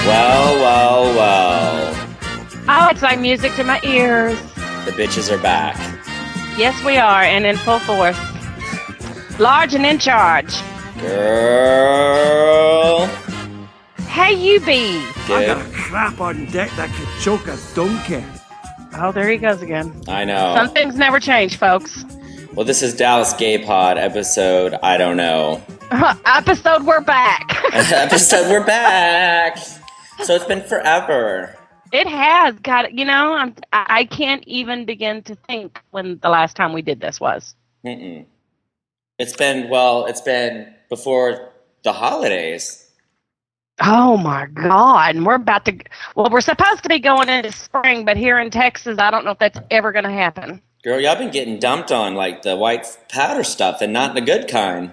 Well, well, well. Oh, it's like music to my ears. The bitches are back. Yes, we are, and in full force. Large and in charge. Girl. Hey, you be. I got a crap on deck that could choke a donkey. Oh, there he goes again. I know. Some things never change, folks. Well, this is Dallas Gay Pod episode, I don't know. Episode, we're back. Episode, we're back. So it's been forever. It has. God, you know, I can't even begin to think when the last time we did this was. Mm-mm. It's been before the holidays. Oh, my God. And we're supposed to be going into spring, but here in Texas, I don't know if that's ever going to happen. Girl, y'all been getting dumped on like the white powder stuff and not the good kind.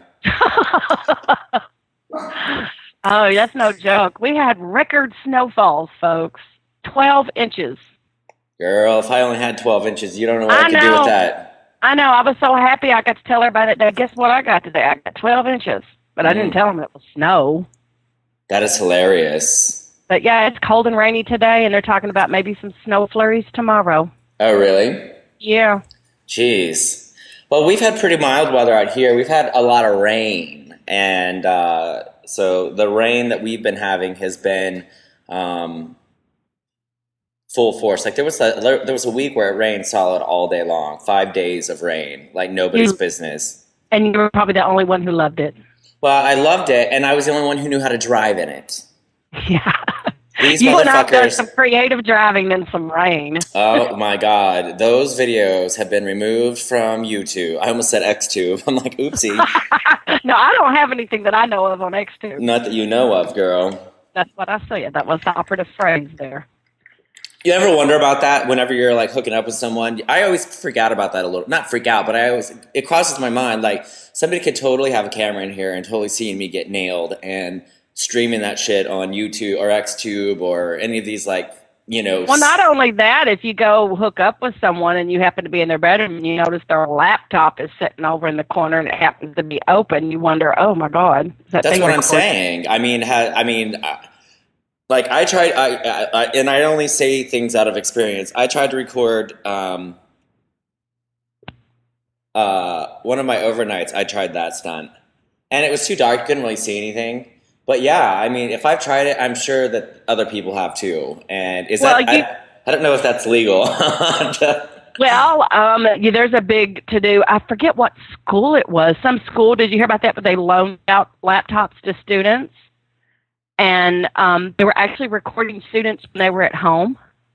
Oh, that's no joke. We had record snowfalls, folks. 12 inches. Girl, if I only had 12 inches, you don't know what I could do with that. I know. I was so happy I got to tell everybody that. Guess what I got today? I got 12 inches. But I didn't tell them it was snow. That is hilarious. But yeah, it's cold and rainy today, and they're talking about maybe some snow flurries tomorrow. Oh, really? Yeah. Jeez. Well, we've had pretty mild weather out here. We've had a lot of rain. And so the rain that we've been having has been full force. Like there was a week where it rained solid all day long. 5 days of rain. Like nobody's business. And you were probably the only one who loved it. Well, I loved it, and I was the only one who knew how to drive in it. Yeah. These you and I've done motherfuckers. some creative driving in some rain. Oh my God. Those videos have been removed from YouTube. I almost said XTube. I'm like, oopsie. No, I don't have anything that I know of on X2. Not that you know of, girl. That's what I said. That was the operative phrase there. You ever wonder about that whenever you're like hooking up with someone? I always forget about that a little. Not freak out, but it crosses my mind. Like somebody could totally have a camera in here and totally seeing me get nailed and streaming that shit on YouTube or XTube or any of these like, you know. Well, not only that, if you go hook up with someone and you happen to be in their bedroom and you notice their laptop is sitting over in the corner and it happens to be open, you wonder, oh my God. That's what I'm saying. Like I tried, and I only say things out of experience. I tried to record one of my overnights. I tried that stunt, and it was too dark. Couldn't really see anything. But yeah, I mean, if I've tried it, I'm sure that other people have too. And I don't know if that's legal. Well, there's a big to-do. I forget what school it was. Some school, did you hear about that? But they loaned out laptops to students. And they were actually recording students when they were at home.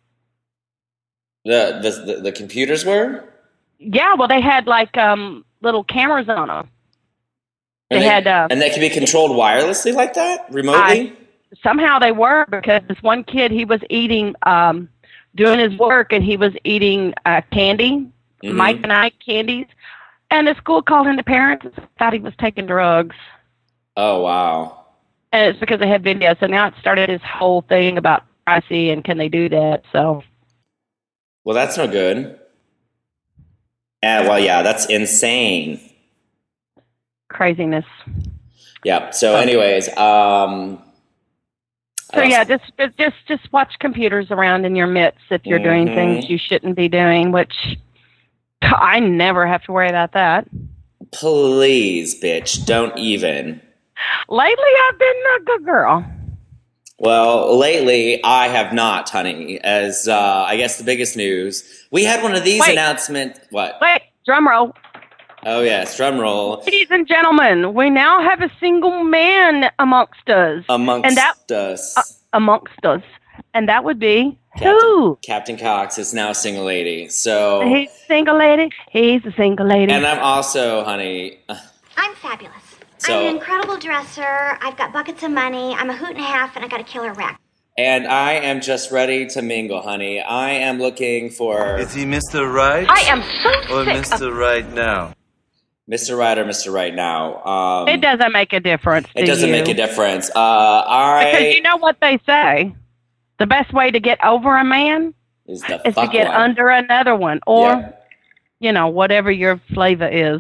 The computers were? Yeah, well, they had like little cameras on them. And they could be controlled wirelessly like that, remotely. Somehow they were, because this one kid, he was eating, doing his work, and he was eating candy, Mike and Ike candies, and the school called in the parents and thought he was taking drugs. Oh wow. And it's because they had video. So now it started this whole thing about privacy and can they do that. So, well, that's no good. Well, yeah, that's insane. Craziness. Yeah. So, anyways, so yeah, just watch computers around in your midst if you're doing things you shouldn't be doing. Which I never have to worry about that. Please, bitch, don't even. Lately, I've been a good girl. Well, lately, I have not, honey. As I guess the biggest news, we had one of these announcements. What? Wait, drum roll. Oh, yes, drum roll. Ladies and gentlemen, we now have a single man amongst us. Amongst us. And that would be who? Captain Cox is now a single lady. So he's a single lady. He's a single lady. And I'm also, honey. I'm fabulous. I'm an incredible dresser. I've got buckets of money. I'm a hoot and a half, and I got a killer rack. And I am just ready to mingle, honey. I am looking for... Is he Mr. Right? I am so or sick Mr. Right now? Mr. Right or Mr. Right now. It doesn't make a difference. It doesn't make a difference. Because you know what they say. The best way to get over a man is to get under another one. Or, whatever your flavor is.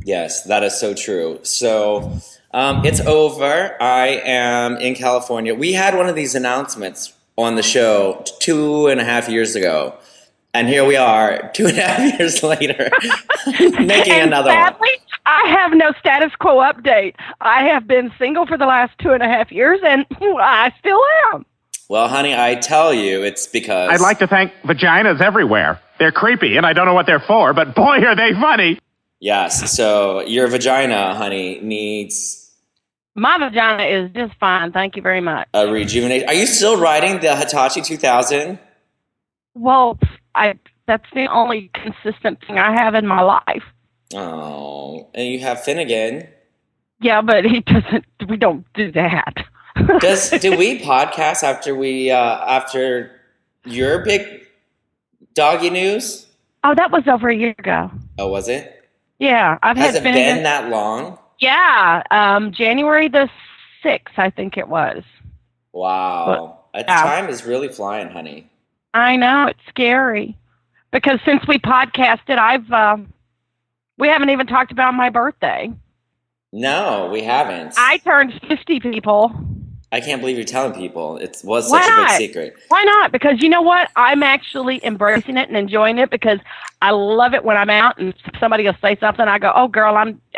Yes, that is so true. So it's over. I am in California. We had one of these announcements on the show 2.5 years ago. And here we are, 2.5 years later, making and another sadly, one. I have no status quo update. I have been single for the last 2.5 years, and I still am. Well, honey, I tell you, it's because... I'd like to thank vaginas everywhere. They're creepy, and I don't know what they're for, but boy, are they funny. Yes, so your vagina, honey, needs... My vagina is just fine. Thank you very much. a rejuvenation. Are you still riding the Hitachi 2000? Well, that's the only consistent thing I have in my life. Oh, and you have Finnegan. Yeah, but he doesn't. We don't do that. Did we podcast after your big doggy news? Oh, that was over a year ago. Oh, was it? Yeah, Has it been that long? Yeah, January the 6th, I think it was. Wow, time is really flying, honey. I know, it's scary because since we podcasted, we haven't even talked about my birthday. No, we haven't. I turned 50, people. I can't believe you're telling people. It was such a big secret. Why not? Because you know what? I'm actually embracing it and enjoying it because I love it when I'm out and somebody will say something. I go, "Oh, girl,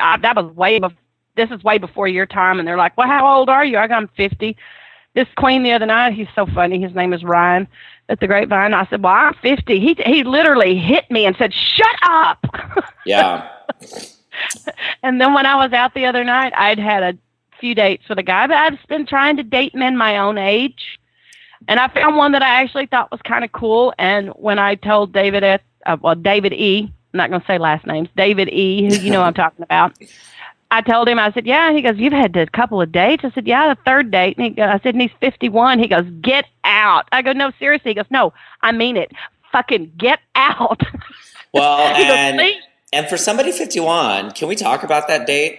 this is way before your time." And they're like, "Well, how old are you?" I go, "I'm 50. This queen the other night, he's so funny. His name is Ryan at the Grapevine. I said, "Well, I'm 50. He literally hit me and said, "Shut up." Yeah. And then when I was out the other night, I'd had a few dates with a guy, but I've been trying to date men my own age. And I found one that I actually thought was kind of cool. And when I told David E., I'm not going to say last names, David E., who you know I'm talking about, I told him, I said, yeah. He goes, "You've had a couple of dates?" I said, "Yeah, the third date." And I said, "And he's 51. He goes, "Get out." I go, "No, seriously." He goes, "No, I mean it. Fucking get out." Well, He goes, and for somebody 51, can we talk about that date?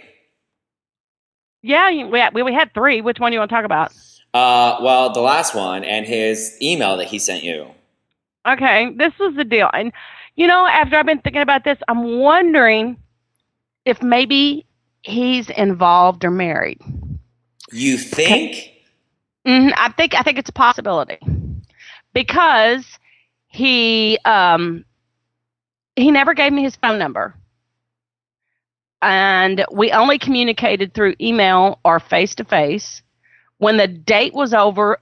Yeah, we had 3. Which one do you want to talk about? Well, the last one and his email that he sent you. Okay, this was the deal. And, after I've been thinking about this, I'm wondering if maybe he's involved or married. You think? I think it's a possibility because he never gave me his phone number, and we only communicated through email or face to face. When the date was over,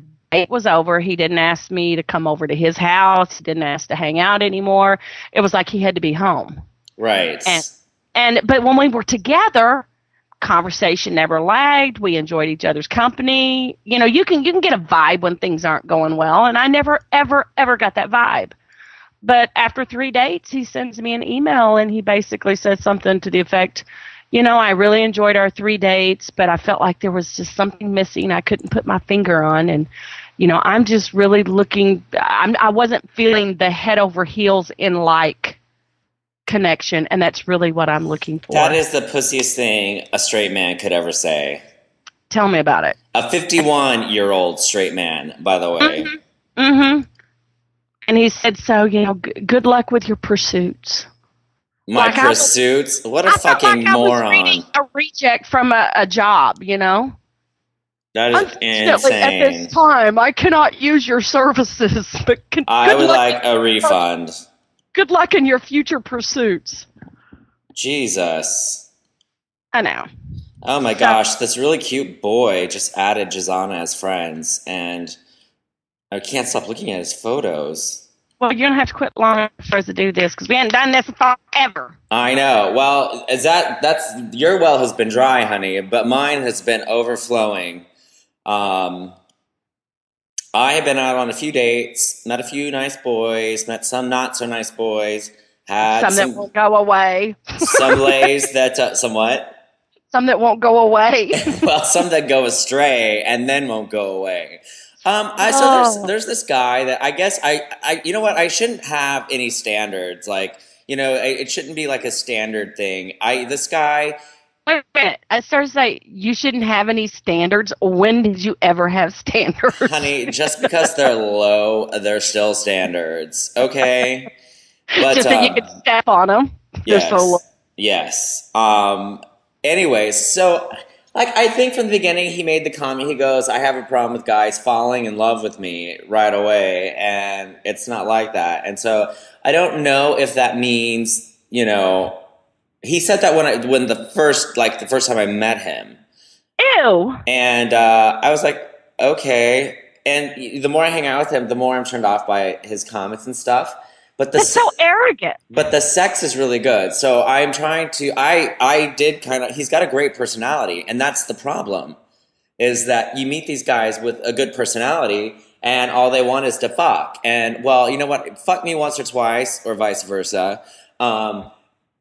he didn't ask me to come over to his house. He didn't ask to hang out anymore. It was like he had to be home. Right. But when we were together, conversation never lagged. We enjoyed each other's company. You can get a vibe when things aren't going well, and I never, ever, ever got that vibe. But after 3 dates, he sends me an email, and he basically says something to the effect, "I really enjoyed our 3 dates, but I felt like there was just something missing I couldn't put my finger on. And, I'm just really I wasn't feeling the head over heels in connection, and that's really what I'm looking for." That is the pussiest thing a straight man could ever say. Tell me about it. A 51-year-old straight man, by the way. Mm-hmm. And he said, "So, good luck with your pursuits." My pursuits? What a fucking moron. I was reading a reject from a job, That is insane. At this time, I cannot use your services, but I would like a refund. Good luck in your future pursuits. Jesus. I know. Oh my gosh, this really cute boy just added Jazana as friends, and I can't stop looking at his photos. Well, you're going to have to quit long for us to do this, because we haven't done this forever. I know. Well, that's your well has been dry, honey, but mine has been overflowing. I have been out on a few dates, met a few nice boys, met some not so nice boys, had some that won't go away. Some lays that somewhat. Some that won't go away. Well, some that go astray and then won't go away. So there's this guy that I guess I you know what, I shouldn't have any standards, it shouldn't be like a standard thing. This guy. Wait a minute. I started to say you shouldn't have any standards. When did you ever have standards? Honey, just because they're low, they're still standards. Okay. But, just that you could step on them. Yes, they're so low. Yes. Anyways, so like I think from the beginning he made the comment. He goes, "I have a problem with guys falling in love with me right away, and it's not like that." And so I don't know if that means, you know, he said that when the first time I met him. Ew. And I was like, okay. And the more I hang out with him, the more I'm turned off by his comments and stuff. But It's so arrogant. But the sex is really good. So I'm trying to. I did kind of. He's got a great personality, and that's the problem. Is that you meet these guys with a good personality, and all they want is to fuck. And well, you know what? Fuck me once or twice, or vice versa. But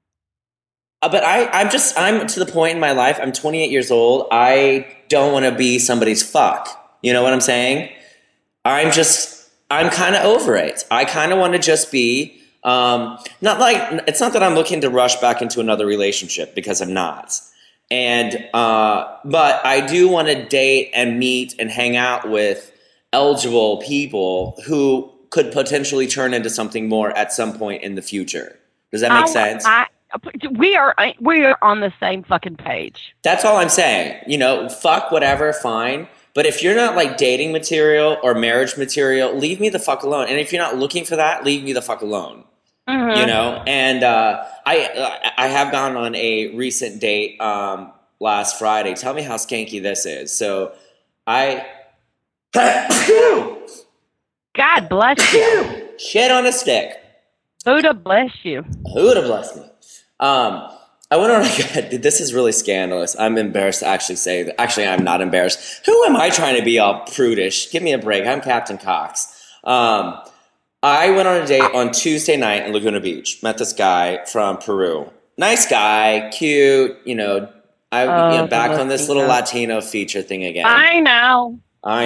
I'm to the point in my life. I'm 28 years old. I don't want to be somebody's fuck. You know what I'm saying? I'm kind of over it. I kind of want to just be, it's not that I'm looking to rush back into another relationship, because I'm not. And, but I do want to date and meet and hang out with eligible people who could potentially turn into something more at some point in the future. Does that make sense? We are on the same fucking page. That's all I'm saying. You know, fuck whatever, fine. But if you're not like dating material or marriage material, leave me the fuck alone. And if you're not looking for that, leave me the fuck alone. Mm-hmm. You know? And I have gone on a recent date last Friday. Tell me how skanky this is. So God bless you. Shit on a stick. Buddha bless you. Buddha bless me. I went on. This is really scandalous. I'm embarrassed to actually say that. Actually, I'm not embarrassed. Who am I trying to be all prudish? Give me a break. I'm Captain Cox. I went on a date on Tuesday night in Laguna Beach. Met this guy from Peru. Nice guy, cute. You know, back on this little Latino feature thing again. I know.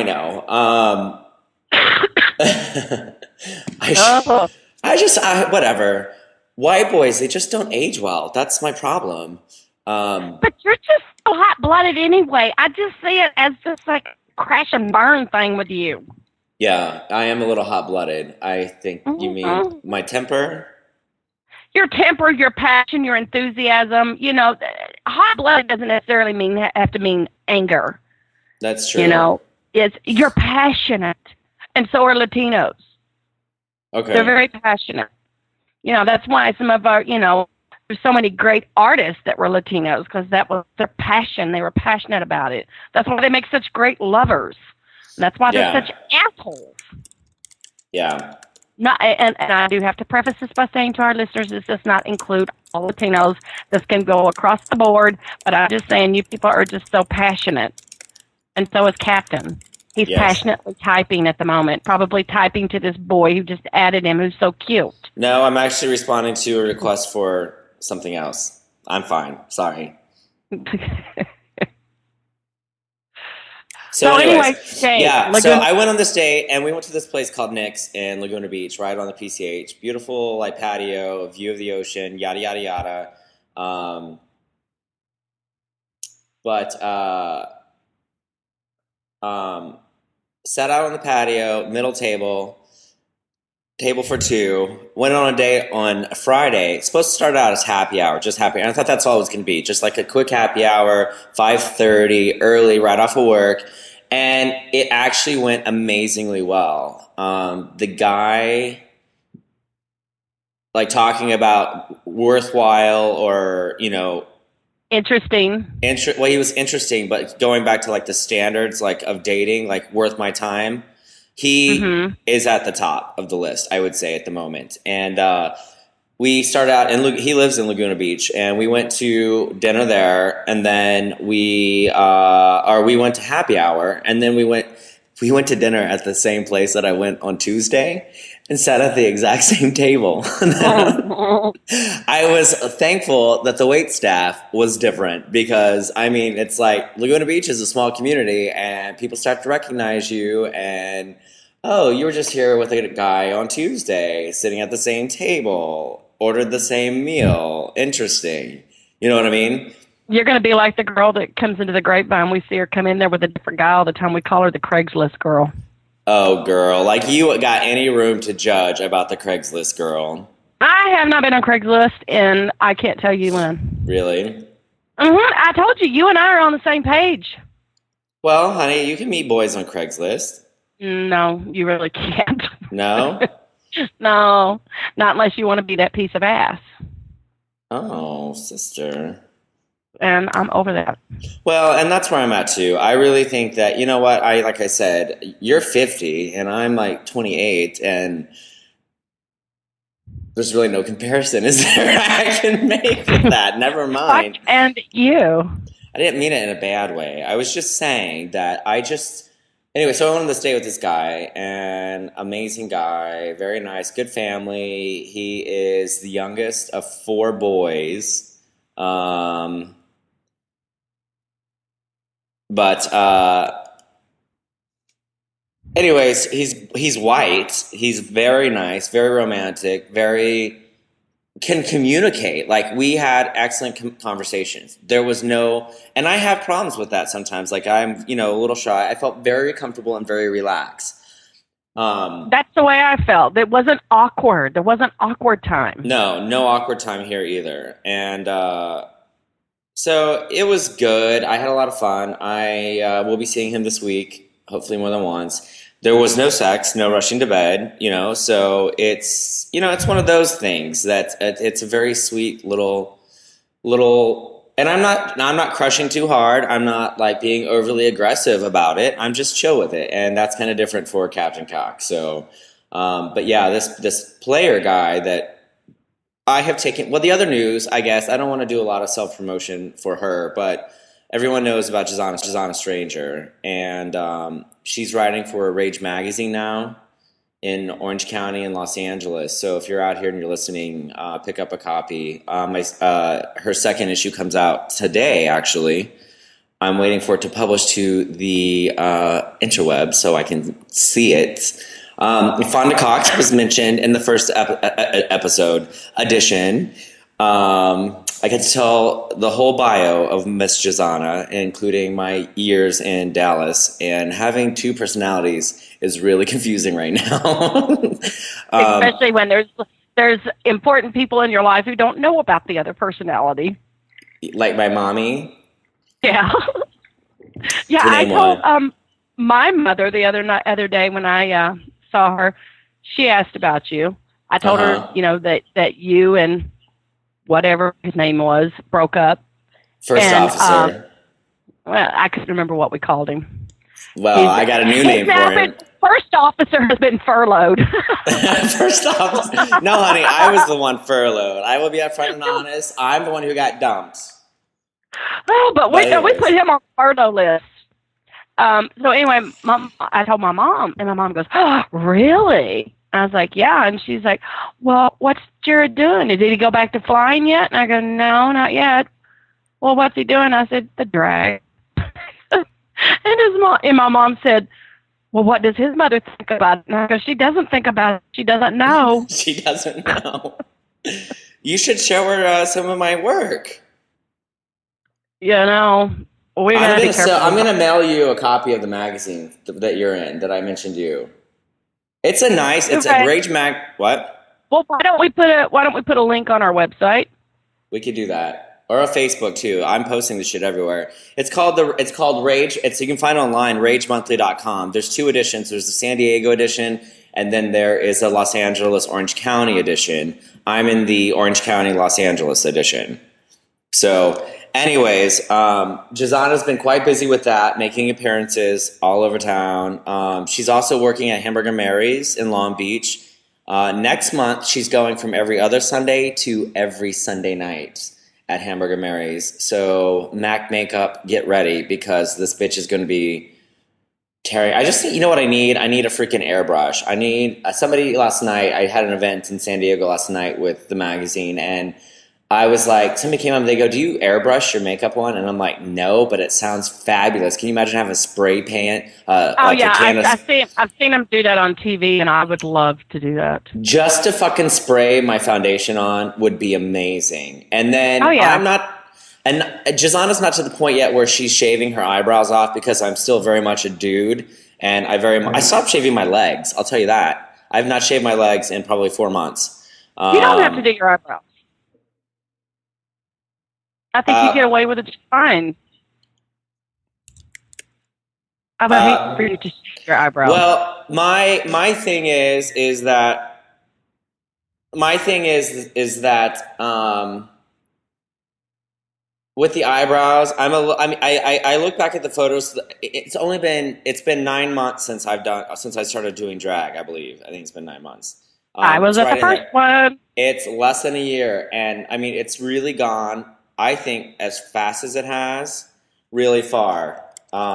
Whatever. White boys, they just don't age well. That's my problem. But you're just so hot-blooded anyway. I just see it as just like a crash and burn thing with you. Yeah, I am a little hot-blooded. I think you mean my temper? Your temper, your passion, your enthusiasm. You know, hot-blooded doesn't necessarily have to mean anger. That's true. You know, you're passionate. And so are Latinos. Okay. They're very passionate. You know, that's why some of our, you know, there's so many great artists that were Latinos, because that was their passion. They were passionate about it. That's why they make such great lovers. And that's why they're such assholes. Yeah. And I do have to preface this by saying to our listeners, this does not include all Latinos. This can go across the board. But I'm just saying, you people are just so passionate. And so is Captain. He's passionately typing at the moment, probably typing to this boy who just added him, who's so cute. No, I'm actually responding to a request for something else. I'm fine. Sorry. So anyway, so I went on this date, and we went to this place called Nick's in Laguna Beach, right on the PCH. Beautiful, like, patio, view of the ocean, yada, yada, yada. Sat out on the patio, middle table for two. Went on a date on a Friday. It's supposed to start out as happy hour, just happy. And I thought that's all it was going to be, just like a quick happy hour, 5:30, early, right off of work. And it actually went amazingly well. The guy, like, talking about worthwhile or, you know, interesting. Well, he was interesting, but going back to like the standards like of dating, like worth my time, he is at the top of the list, I would say, at the moment. And we started out, and he lives in Laguna Beach, and we went to dinner there, and then we went to happy hour, and then we went to dinner at the same place that I went on Tuesday. And sat at the exact same table. I was thankful that the wait staff was different, because, I mean, it's like Laguna Beach is a small community, and people start to recognize you, and, oh, you were just here with a guy on Tuesday, sitting at the same table, ordered the same meal. Interesting. You know what I mean? You're going to be like the girl that comes into the Grapevine. We see her come in there with a different guy all the time. We call her the Craigslist girl. Oh, girl. Like, you got any room to judge about the Craigslist girl? I have not been on Craigslist, and I can't tell you when. Really? I told you, you and I are on the same page. Well, honey, you can meet boys on Craigslist. No, you really can't. No? No, not unless you want to be that piece of ass. Oh, sister. And I'm over that. Well, and that's where I'm at too. I really think that, you know what, like I said, you're 50 and I'm like 28, and there's really no comparison, is there? I can make with that. Never mind. And you. I didn't mean it in a bad way. I was just saying that anyway, so I wanted to stay with this guy, and amazing guy, very nice, good family. He is the youngest of 4 boys. Anyways, he's white. He's very nice, very romantic, can communicate. Like, we had excellent conversations. There was and I have problems with that sometimes. Like, I'm, a little shy. I felt very comfortable and very relaxed. That's the way I felt. It wasn't awkward. There wasn't awkward time. No awkward time here either. And, so it was good. I had a lot of fun. I will be seeing him this week, hopefully more than once. There was no sex, no rushing to bed, so it's, it's one of those things that it's a very sweet little, and I'm not crushing too hard. I'm not like being overly aggressive about it. I'm just chill with it. And that's kind of different for Captain Cock. So, but yeah, this player guy that I have taken, the other news, I guess, I don't want to do a lot of self-promotion for her, but everyone knows about Jazana Stranger, and she's writing for Rage Magazine now in Orange County in Los Angeles. So if you're out here and you're listening, pick up a copy. Her second issue comes out today, actually. I'm waiting for it to publish to the interweb so I can see it. Fonda Cox was mentioned in the first episode edition. I get to tell the whole bio of Miss Jazana, including my years in Dallas, and having 2 personalities is really confusing right now. Especially when there's important people in your life who don't know about the other personality. Like my mommy? Yeah. Yeah, I told my mother the other day when I saw her, she asked about you. I told her, that you and whatever his name was broke up. First officer. Well, I couldn't remember what we called him. Well, I got a new name for him. First officer has been furloughed. First officer. No, honey, I was the one furloughed. I will be upfront and honest. I'm the one who got dumped. Oh, but we put him on the furlough list. So anyway, I told my mom, and my mom goes, "Oh, really?" I was like, "Yeah," and she's like, "Well, what's Jared doing? Did he go back to flying yet?" And I go, "No, not yet." "Well, what's he doing?" I said, "The drag." And my mom said, "Well, what does his mother think about it?" And I go, "She doesn't think about it. She doesn't know." She doesn't know. You should show her some of my work. I'm going to mail you a copy of the magazine that you're in, that I mentioned to you. It's a Rage Mag. What? Well, why don't we put a link on our website? We could do that, or a Facebook too. I'm posting this shit everywhere. It's called Rage. You can find it online, RageMonthly.com. There's 2 editions. There's the San Diego edition, and then there is a Los Angeles Orange County edition. I'm in the Orange County Los Angeles edition. So, anyways, Jazana's been quite busy with that, making appearances all over town. She's also working at Hamburger Mary's in Long Beach. Next month, she's going from every other Sunday to every Sunday night at Hamburger Mary's. So, Mac Makeup, get ready, because this bitch is going to be tearing. I just think, you know what I need? I need a freaking airbrush. I need somebody last night. I had an event in San Diego last night with the magazine, and I was like, somebody came up and they go, "Do you airbrush your makeup on?" And I'm like, "No, but it sounds fabulous." Can you imagine having a spray paint? I've seen them do that on TV, and I would love to do that. Just to fucking spray my foundation on would be amazing. And then Jazana's not to the point yet where she's shaving her eyebrows off, because I'm still very much a dude, and I stopped shaving my legs. I'll tell you that. I've not shaved my legs in probably 4 months. You don't have to do your eyebrows. I think you get away with it just fine. I would hate for you to shave your eyebrows. Well, my thing is that with the eyebrows, I look back at the photos. It's been 9 months since I started doing drag. I believe. I think it's been 9 months. I was at the first one. It's less than a year, and I mean, it's really gone. I think as fast as it has, really far.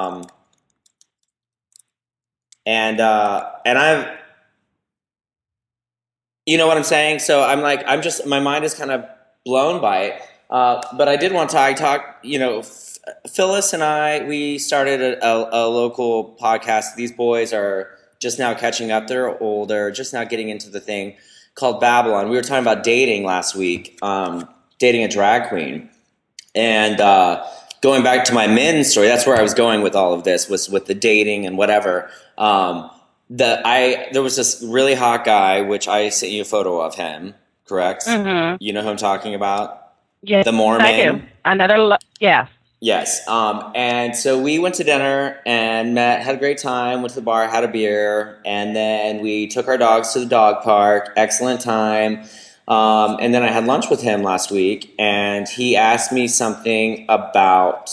And I've, you know what I'm saying? So my mind is kind of blown by it. But I did want to talk, Phyllis and we started a local podcast. These boys are just now catching up. They're older, just now getting into the thing called Babylon. We were talking about dating last week, dating a drag queen. And going back to my men's story, that's where I was going with all of this, was with the dating and whatever. There was this really hot guy, which I sent you a photo of him, correct? Mm-hmm. You know who I'm talking about? Yes, the Mormon. I do. Yes. Yes. And so we went to dinner and met, had a great time, went to the bar, had a beer, and then we took our dogs to the dog park. Excellent time. And then I had lunch with him last week, and he asked me something about.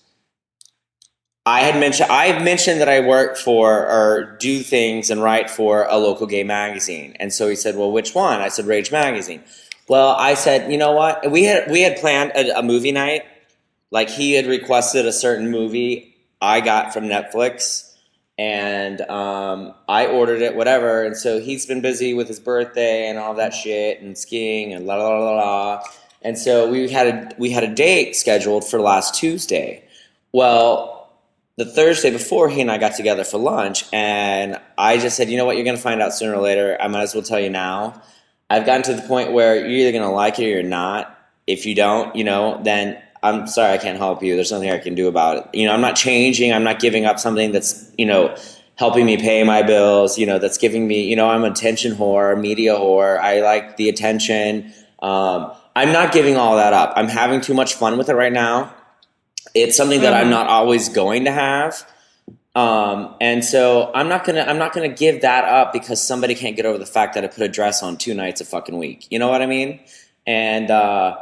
I mentioned that I work for or do things and write for a local gay magazine, and so he said, "Well, which one?" I said, "Rage Magazine." Well, I said, "You know what? We had planned a movie night. Like, he had requested a certain movie I got from Netflix, and I ordered it, whatever. And so he's been busy with his birthday and all that shit and skiing and la la la la. And so we had a date scheduled for last Tuesday. Well, the Thursday before, he and I got together for lunch, and I just said, you know what, you're going to find out sooner or later. I might as well tell you now. I've gotten to the point where you're either going to like it or you're not. If you don't, then I'm sorry, I can't help you. There's nothing I can do about it. I'm not changing. I'm not giving up something that's, helping me pay my bills, that's giving me, I'm an attention whore, media whore. I like the attention. I'm not giving all that up. I'm having too much fun with it right now. It's something that I'm not always going to have. And so I'm not gonna give that up because somebody can't get over the fact that I put a dress on 2 nights a fucking week. You know what I mean? And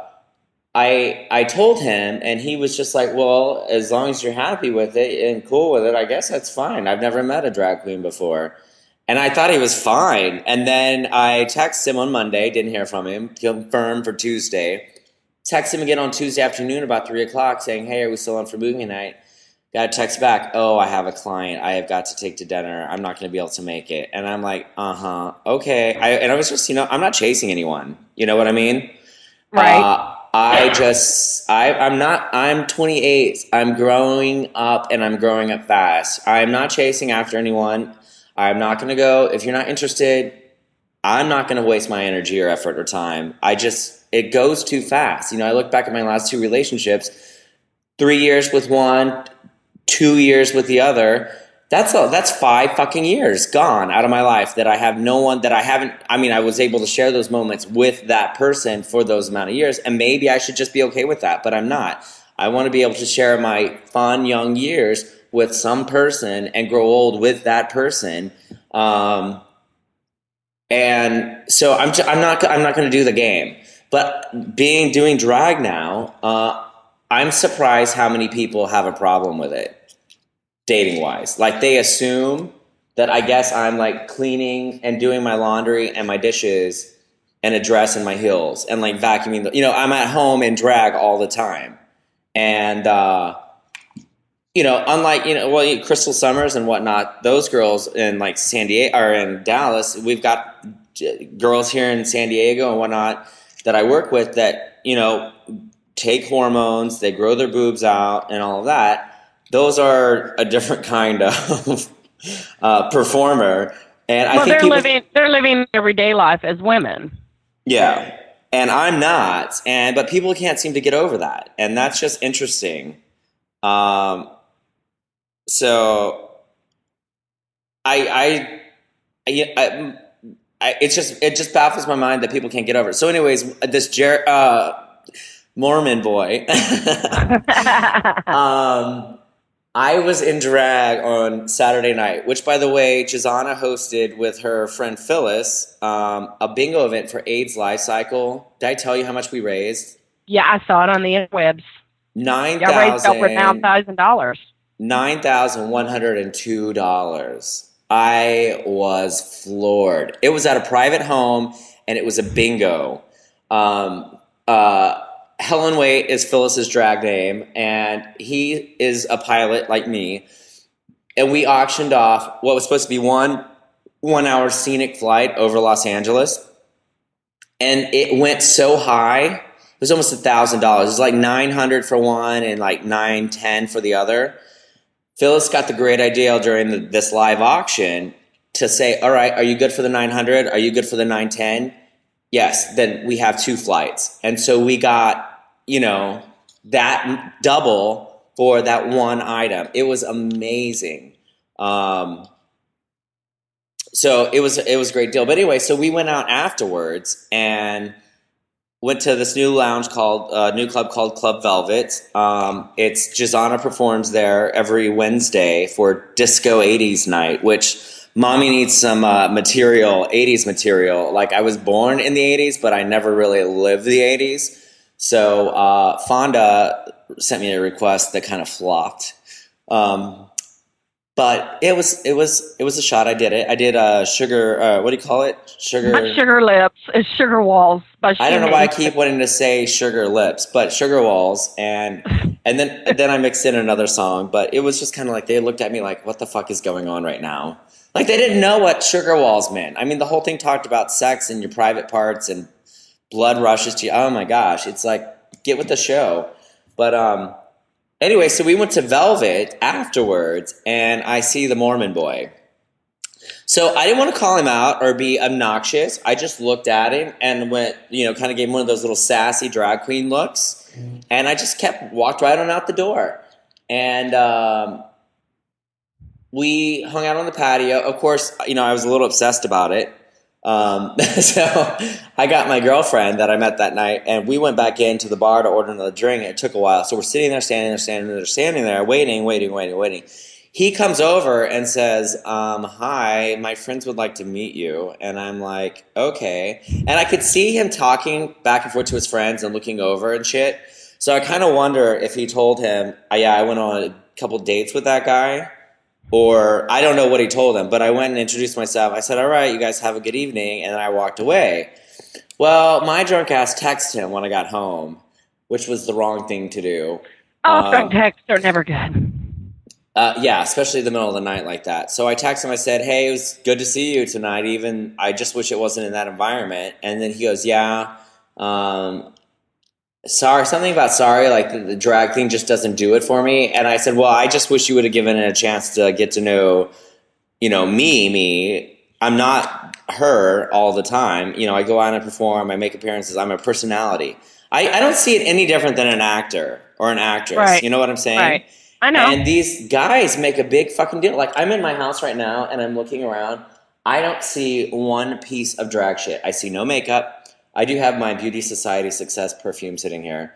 I told him, and he was just like, well, as long as you're happy with it and cool with it, I guess that's fine. I've never met a drag queen before. And I thought he was fine. And then I texted him on Monday, didn't hear from him, confirmed for Tuesday. Text him again on Tuesday afternoon about 3 o'clock saying, hey, are we still on for movie night? Got a text back, oh, I have a client I have got to take to dinner. I'm not going to be able to make it. And I'm like, okay. And I was just, I'm not chasing anyone. You know what I mean? Right. I'm 28. I'm growing up, and I'm growing up fast. I'm not chasing after anyone. I'm not going to go. If you're not interested, I'm not going to waste my energy or effort or time. It goes too fast. I look back at my last 2 relationships, 3 years with one, 2 years with the other. That's 5 fucking years gone out of my life that I have no one that I haven't. I was able to share those moments with that person for those amount of years, and maybe I should just be okay with that, but I'm not. I want to be able to share my fun young years with some person and grow old with that person. And so I'm not going to do the game. But doing drag now, I'm surprised how many people have a problem with it. Dating wise, like they assume that I guess I'm like cleaning and doing my laundry and my dishes and a dress and my heels and like vacuuming. I'm at home in drag all the time, and unlike Crystal Summers and whatnot, those girls in like San Diego or in Dallas, we've got girls here in San Diego and whatnot that I work with that take hormones, they grow their boobs out and all of that. Those are a different kind of performer, and I think they're living everyday life as women. Yeah, and I'm not, but people can't seem to get over that, and that's just interesting. So it just baffles my mind that people can't get over it. So, anyways, this Mormon boy. I was in drag on Saturday night, which, by the way, Jazana hosted with her friend Phyllis a bingo event for AIDS Life Cycle. Did I tell you how much we raised? Yeah, I saw it on the interwebs. $9,102. Y'all raised over $9,000. $9,102. I was floored. It was at a private home, and it was a bingo. Helen Waite is Phyllis's drag name, and he is a pilot like me. And we auctioned off what was supposed to be one 1-hour scenic flight over Los Angeles. And it went so high, it was almost $1,000. It was like $900 for one and like $910 for the other. Phyllis got the great idea during this live auction to say, all right, are you good for the $900? Are you good for the $910? Yes, then we have 2 flights. And so we got, that double for that one item. It was amazing. So it was a great deal. But anyway, so we went out afterwards and went to this new lounge new club called Club Velvet. It's Jazana performs there every Wednesday for Disco 80s night, which Mommy needs some 80s material. Like, I was born in the 80s, but I never really lived the 80s. So Fonda sent me a request that kind of flopped. But it was a shot. I did it. I did sugar. What do you call it? Not Sugar Lips. It's Sugar Walls. By I don't know why I keep wanting to say Sugar Lips, but Sugar Walls, and then I mixed in another song. But it was just kind of like they looked at me like, "What the fuck is going on right now?" Like, they didn't know what Sugar Walls meant. I mean, the whole thing talked about sex and your private parts and blood rushes to you. Oh my gosh, it's like, get with the show. But anyway, so we went to Velvet afterwards, and I see the Mormon boy. So I didn't want to call him out or be obnoxious. I just looked at him and went, kind of gave him one of those little sassy drag queen looks. And I just walked right on out the door. And we hung out on the patio. Of course, I was a little obsessed about it. So I got my girlfriend that I met that night, and we went back into the bar to order another drink. It took a while. So we're standing there, waiting. He comes over and says, hi, my friends would like to meet you. And I'm like, okay. And I could see him talking back and forth to his friends and looking over and shit. So I kind of wonder if he told him, I went on a couple dates with that guy. Or I don't know what he told him, but I went and introduced myself. I said, all right, you guys have a good evening. And then I walked away. Well, my drunk ass texted him when I got home, which was the wrong thing to do. Drunk texts are never good. Yeah, especially in the middle of the night like that. So I texted him. I said, hey, it was good to see you tonight. Even I just wish it wasn't in that environment. And then he goes, yeah, sorry, something about sorry, like the drag thing just doesn't do it for me. And I said, well, I just wish you would have given it a chance to get to know, me. I'm not her all the time. I go out and perform. I make appearances. I'm a personality. I don't see it any different than an actor or an actress. Right. You know what I'm saying? Right. I know. And these guys make a big fucking deal. Like, I'm in my house right now, and I'm looking around. I don't see one piece of drag shit. I see no makeup. I do have my Beauty Society Success perfume sitting here.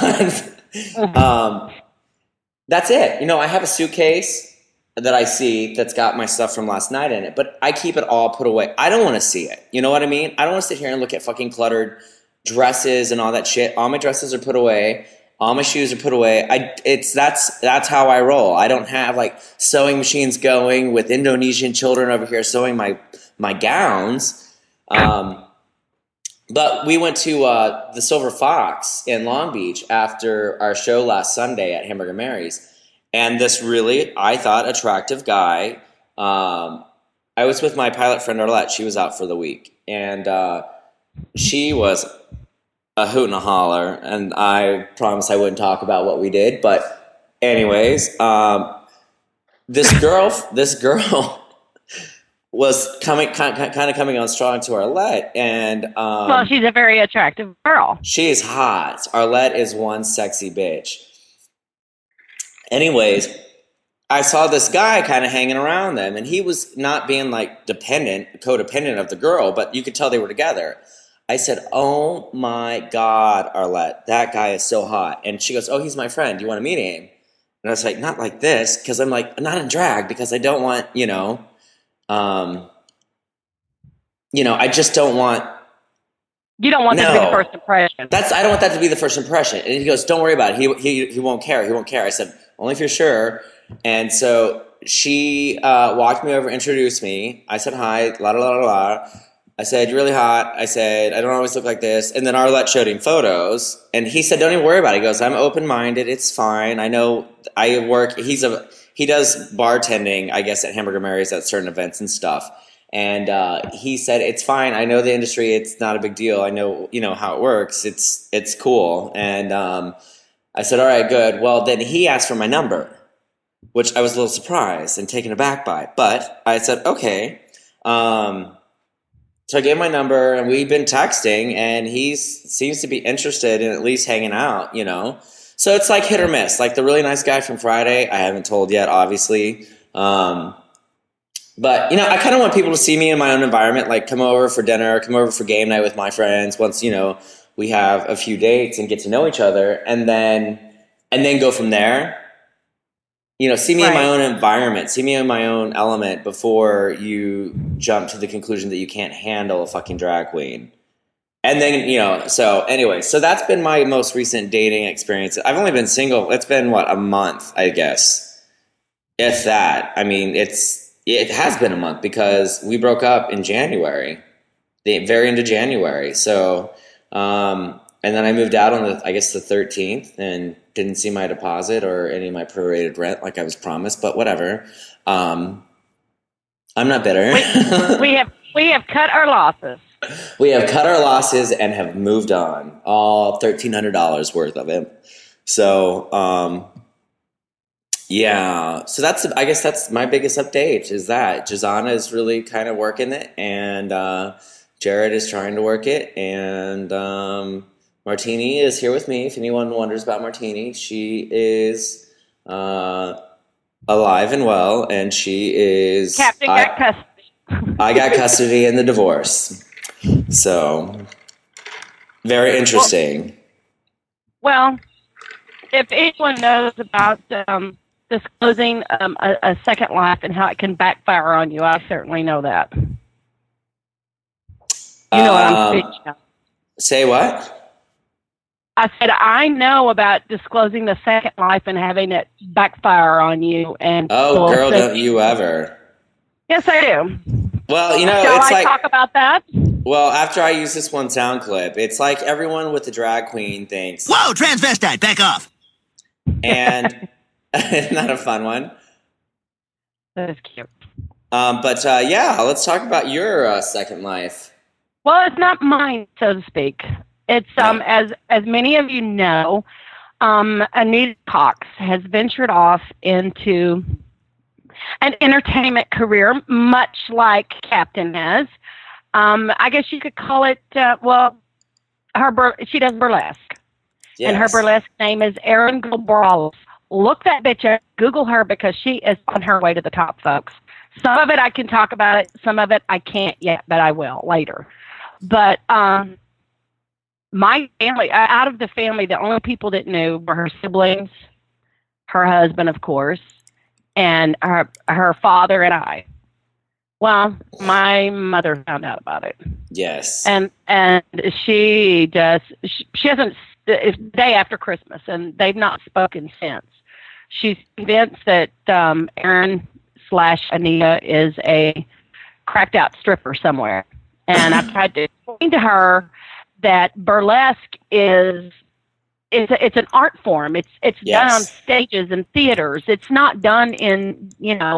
But that's it. I have a suitcase that I see that's got my stuff from last night in it, but I keep it all put away. I don't want to see it. You know what I mean? I don't want to sit here and look at fucking cluttered dresses and all that shit. All my dresses are put away. All my shoes are put away. That's how I roll. I don't have like sewing machines going with Indonesian children over here sewing my gowns. But we went to the Silver Fox in Long Beach after our show last Sunday at Hamburger Mary's. And this really, I thought, attractive guy, I was with my pilot friend Arlette. She was out for the week. And she was a hoot and a holler. And I promised I wouldn't talk about what we did. But anyways, this girl was kind of coming on strong to Arlette, and well, she's a very attractive girl. She is hot. Arlette is one sexy bitch. Anyways, I saw this guy kind of hanging around them, and he was not being like codependent of the girl, but you could tell they were together. I said, "Oh my God, Arlette, that guy is so hot." And she goes, "Oh, he's my friend. Do you want to meet him?" And I was like, "Not like this," because I'm like, not in drag, because I don't want, I just don't want. You don't want that to be the first impression. I don't want that to be the first impression. And he goes, "Don't worry about it. He won't care. He won't care." I said, "Only if you're sure." And so she walked me over, introduced me. I said, "Hi, la la la la la." I said, "You're really hot." I said, "I don't always look like this." And then Arlette showed him photos, and he said, "Don't even worry about it." He goes, "I'm open-minded. It's fine. I know I work." He does bartending, I guess, at Hamburger Mary's at certain events and stuff. And he said, "It's fine. I know the industry. It's not a big deal. I know, how it works. It's cool." And I said, "All right, good." Well, then he asked for my number, which I was a little surprised and taken aback by. But I said, "Okay." So I gave him my number, and we've been texting, and he seems to be interested in at least hanging out, So it's like hit or miss. Like the really nice guy from Friday, I haven't told yet, obviously. But, I kind of want people to see me in my own environment, like come over for dinner, come over for game night with my friends once, we have a few dates and get to know each other, and then go from there. See me in my own environment, see me in my own element before you jump to the conclusion that you can't handle a fucking drag queen. And then, so that's been my most recent dating experience. I've only been single. It's been, a month, I guess. If that. I mean, it has been a month because we broke up in January, the very end of January. So, and then I moved out on the 13th and didn't see my deposit or any of my prorated rent like I was promised, but whatever. I'm not bitter. We have cut our losses. We have cut our losses and have moved on. All $1,300 worth of it. So, yeah. So that's my biggest update is that Jazana is really kind of working it, and Jared is trying to work it, and Martini is here with me. If anyone wonders about Martini, she is alive and well, and she is... Captain got custody. I got custody in the divorce. So, very interesting. Well, if anyone knows about disclosing a second life and how it can backfire on you, I certainly know that. You know what I'm speaking of. Say what? I said, I know about disclosing the second life and having it backfire on you. And oh, girl, don't you ever. Yes, I do. Well, Shall I talk about that? Well, after I use this one sound clip, it's like everyone with the drag queen thinks, "Whoa, transvestite, back off." And not a fun one. That is cute. But yeah, let's talk about your second life. Well, it's not mine, so to speak. It's as many of you know, Anita Cox has ventured off into an entertainment career, much like Captain has. I guess you could call it. She does burlesque, yes. And her burlesque name is Erin Gilbrallis. Look that bitch up. Google her because she is on her way to the top, folks. Some of it I can talk about it. Some of it I can't yet, but I will later. But my family, out of the family, the only people that knew were her siblings, her husband, of course, and her father and I. Well, my mother found out about it. Yes. And she hasn't, it's the day after Christmas, and they've not spoken since. She's convinced that Erin/Anita is a cracked out stripper somewhere. And I've tried to explain to her that burlesque it's an art form. It's yes. done on stages and theaters. It's not done in,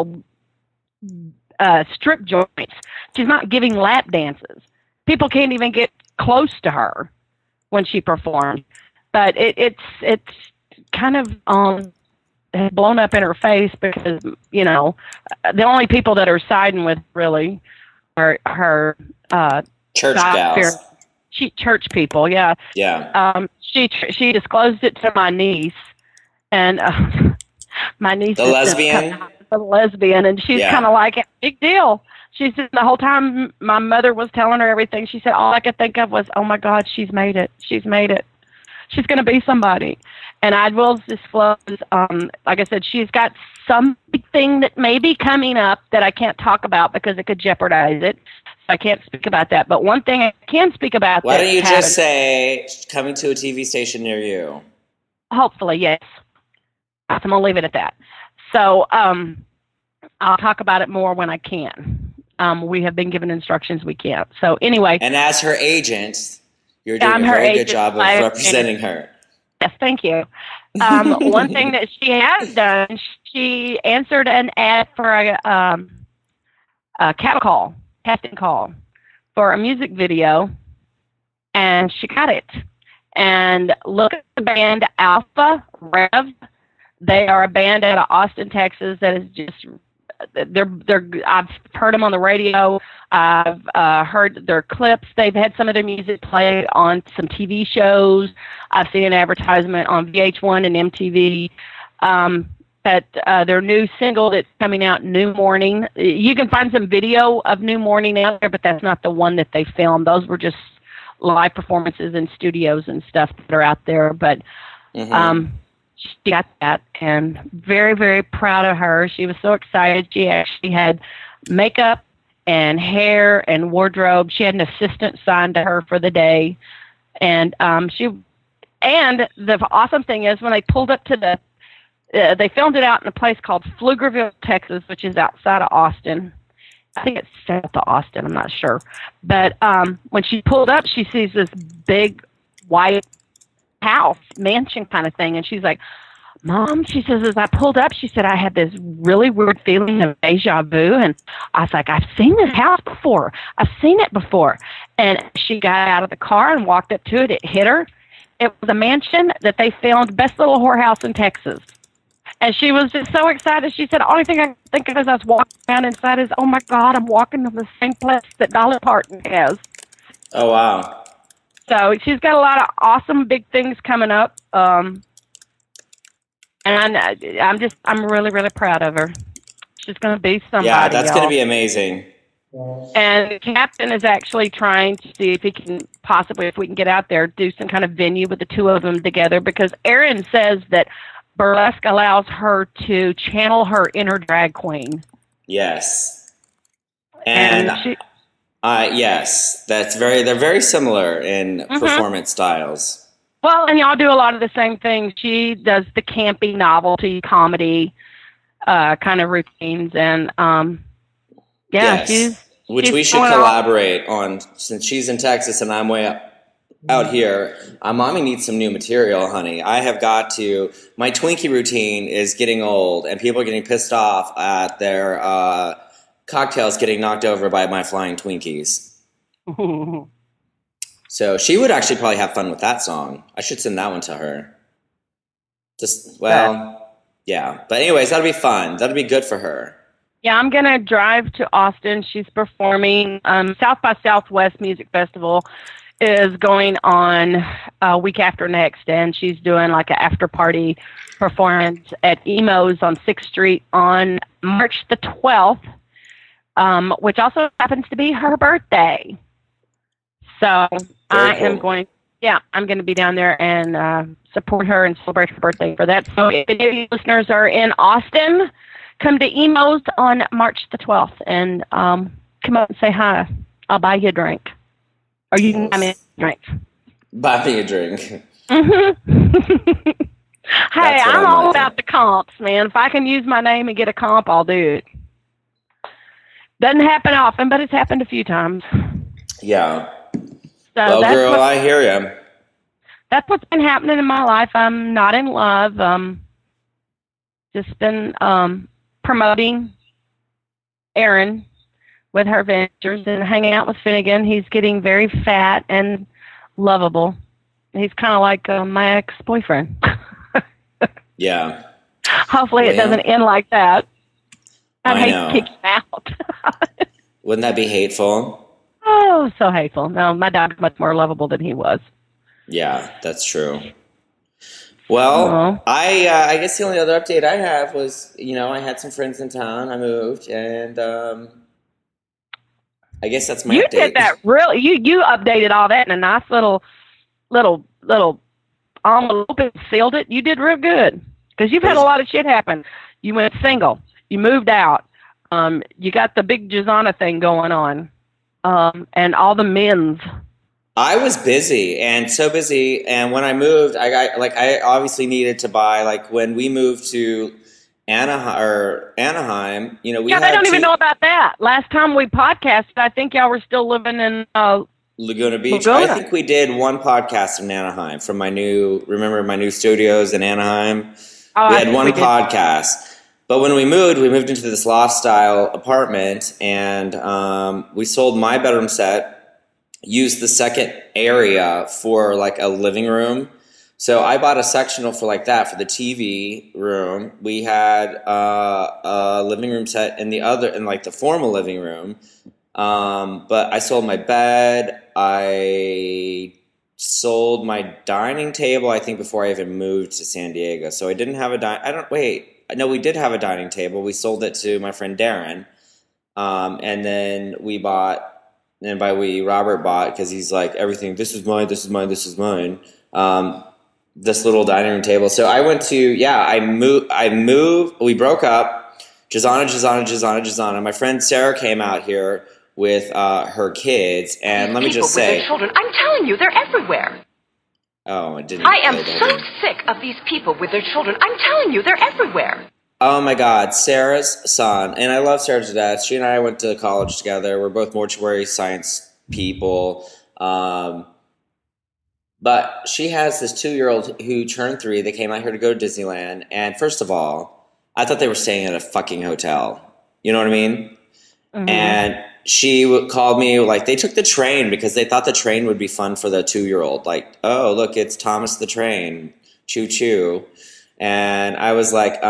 strip joints. She's not giving lap dances. People can't even get close to her when she performs. But it's kind of blown up in her face because, the only people that are siding with really are her church gals. Church people, yeah. Yeah. She disclosed it to my niece, and My niece The is lesbian? a lesbian, and she's kind of like, big deal. She said the whole time my mother was telling her everything, she said all I could think of was, oh my God, she's made it. She's made it. She's going to be somebody. And I will disclose, like I said, she's got something that may be coming up that I can't talk about because it could jeopardize it. So I can't speak about that. But one thing I can speak about. Why don't you just say coming to a TV station near you? Hopefully, yes. I'm going to leave it at that. So I'll talk about it more when I can. We have been given instructions we can't. So anyway. And as her agent, you're doing a very good job of representing her. Yes, thank you. One thing that she has done, she answered an ad for a casting call for a music video, and she got it. And look at the band Alpha Rev. They are a band out of Austin, Texas that is just I've heard them on the radio. I've heard their clips. They've had some of their music played on some TV shows. I've seen an advertisement on VH1 and MTV. That their new single that's coming out, New Morning. You can find some video of New Morning out there, but that's not the one that they filmed. Those were just live performances in studios and stuff that are out there. But she got that, and very, very proud of her. She was so excited. She actually had makeup and hair and wardrobe. She had an assistant signed to her for the day. And the awesome thing is when they pulled up to they filmed it out in a place called Pflugerville, Texas, which is outside of Austin. I think it's south of Austin. I'm not sure. But when she pulled up, she sees this big white house, mansion kind of thing. And she's like, Mom, she says, as I pulled up, she said, I had this really weird feeling of deja vu. And I was like, I've seen this house before. I've seen it before. And she got out of the car and walked up to it. It hit her. It was a mansion that they filmed Best Little Whorehouse in Texas. And she was just so excited. She said, the only thing I think of as I was walking around inside is, oh, my God, I'm walking to the same place that Dolly Parton has. Oh, wow. So she's got a lot of awesome big things coming up. And I'm really, really proud of her. She's going to be somebody. Yeah, that's going to be amazing. And the captain is actually trying to see if he can possibly, if we can get out there, do some kind of venue with the two of them together, because Erin says that burlesque allows her to channel her inner drag queen. Yes. And yes, they're very similar in performance styles. Well, and y'all do a lot of the same things. She does the campy novelty comedy kind of routines, and yes. Which we should collaborate on, since she's in Texas and I'm way out here. Mommy needs some new material, honey. I have got to. My Twinkie routine is getting old, and people are getting pissed off at their cocktails getting knocked over by my flying Twinkies. So she would actually probably have fun with that song. I should send that one to her. Yeah. But anyways, that'll be fun. That'll be good for her. Yeah, I'm going to drive to Austin. She's performing. South by Southwest Music Festival is going on week after next, and she's doing like an after-party performance at Emo's on 6th Street on March the 12th, which also happens to be her birthday. So I'm going to be down there and support her and celebrate her birthday for that. So if any of you listeners are in Austin, come to Emo's on March the 12th and come up and say hi. I'll buy you a drink. Or you can buy me a drink. Buy me a drink. Hey, I'm all about the comps, man. If I can use my name and get a comp, I'll do it. Doesn't happen often, but it's happened a few times. Yeah. So well, girl, I hear you. That's what's been happening in my life. I'm not in love. Just been promoting Erin with her ventures and hanging out with Finnegan. He's getting very fat and lovable. He's kind of like my ex-boyfriend. Yeah. Hopefully it doesn't end like that. I'd hate to kick him out. Wouldn't that be hateful? Oh, so hateful. No, my dad was much more lovable than he was. Yeah, that's true. Well, I guess the only other update I have was, I had some friends in town. I moved, and I guess that's my You update. did that really. You updated all that in a nice little envelope and sealed it. You did real good because you've had a lot of shit happen. You went single. You moved out. You got the big Jazana thing going on, and all the men's. I was busy and so busy, and when I moved, I obviously needed to buy, when we moved to Anaheim, we they don't even know about that. Last time we podcasted, I think y'all were still living in Laguna Beach. Laguna. I think we did one podcast in Anaheim from my new studios in Anaheim. We had one podcast. But when we moved into this loft style apartment, and we sold my bedroom set, used the second area for a living room. So I bought a sectional for that for the TV room. We had a living room set in the formal living room. But I sold my bed. I sold my dining table, I think, before I even moved to San Diego. So I didn't have we did have a dining table. We sold it to my friend Darren. And then we bought, and by we, Robert bought, because he's like, everything, this is mine, this is mine, this is mine. This little dining room table. So I went to, I moved, we broke up. Jazana. My friend Sarah came out here with her kids, and let me just say, with their children. I'm telling you, they're everywhere. Oh, it didn't. I am so sick of these people with their children. I'm telling you, they're everywhere. Oh my God, Sarah's son, and I love Sarah to death. She and I went to college together. We're both mortuary science people. But she has this 2-year-old who turned 3. They came out here to go to Disneyland, and first of all, I thought they were staying at a fucking hotel. You know what I mean? Mm-hmm. And she called me, they took the train because they thought the train would be fun for the 2-year-old. Oh, look, it's Thomas the Train. Choo-choo. And I was like,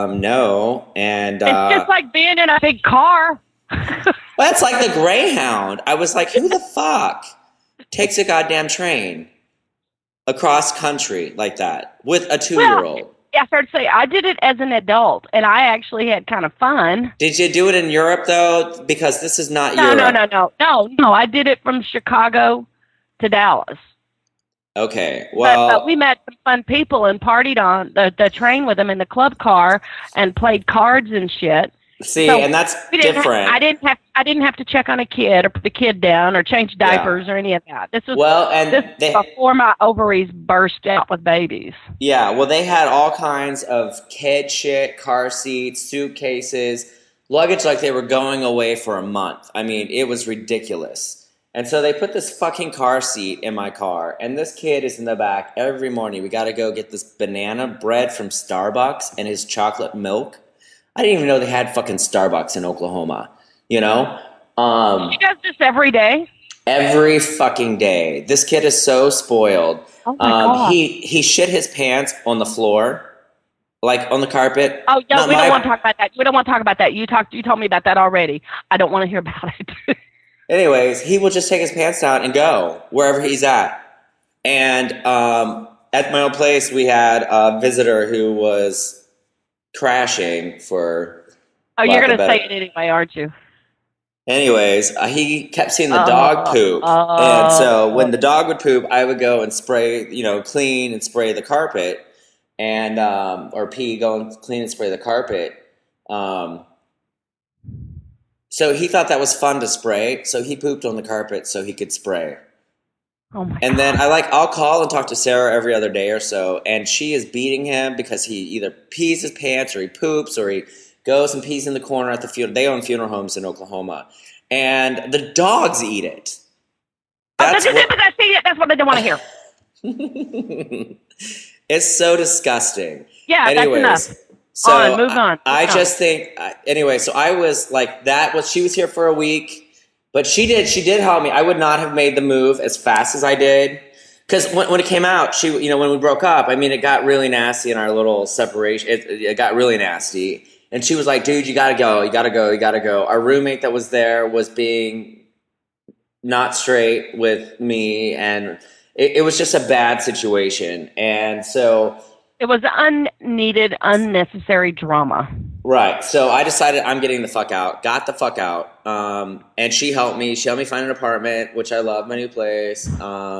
no. And it's just like being in a big car. Well, it's like the Greyhound. I was like, who the fuck takes a goddamn train across country like that with a 2-year-old? Well, I started to say, I did it as an adult, and I actually had kind of fun. Did you do it in Europe, though? Because this is not Europe. No. I did it from Chicago to Dallas. Okay, well... But we met some fun people and partied on the train with them in the club car and played cards and shit. See, and that's different. I didn't have to check on a kid or put the kid down or change diapers or any of that. This was before my ovaries burst out with babies. Yeah, well, they had all kinds of kid shit, car seats, suitcases, luggage like they were going away for a month. I mean, it was ridiculous. And so they put this fucking car seat in my car, and this kid is in the back every morning. We got to go get this banana bread from Starbucks and his chocolate milk. I didn't even know they had fucking Starbucks in Oklahoma, He does this every day? Every fucking day. This kid is so spoiled. Oh my God. He shit his pants on the floor, on the carpet. Oh, no, we don't want to talk about that. We don't want to talk about that. You told me about that already. I don't want to hear about it. Anyways, he will just take his pants down and go wherever he's at. And at my old place, we had a visitor who was crashing for... Oh, you're going to say it anyway, aren't you? Anyways, he kept seeing the dog poop. And so when the dog would poop, I would go and spray, clean and spray the carpet. And, or pee, go and clean and spray the carpet. So he thought that was fun to spray. So he pooped on the carpet so he could spray. Oh my and then I'll call and talk to Sarah every other day or so, and she is beating him because he either pees his pants or he poops or he goes and pees in the corner at the funeral. They own funeral homes in Oklahoma, and the dogs eat it. That's what they don't want to hear. It's so disgusting. Yeah, anyways, that's enough. So move on. I just think anyway. So I was like that. Was she was here for a week. But she did help me. I would not have made the move as fast as I did. Because when it came out, when we broke up, I mean, it got really nasty in our little separation. It got really nasty. And she was like, dude, you got to go. You got to go. You got to go. Our roommate that was there was being not straight with me. And it was just a bad situation. And so It was unneeded, unnecessary drama. Right. So I decided I'm getting the fuck out. Got the fuck out. And she helped me. She helped me find an apartment, which I love, my new place.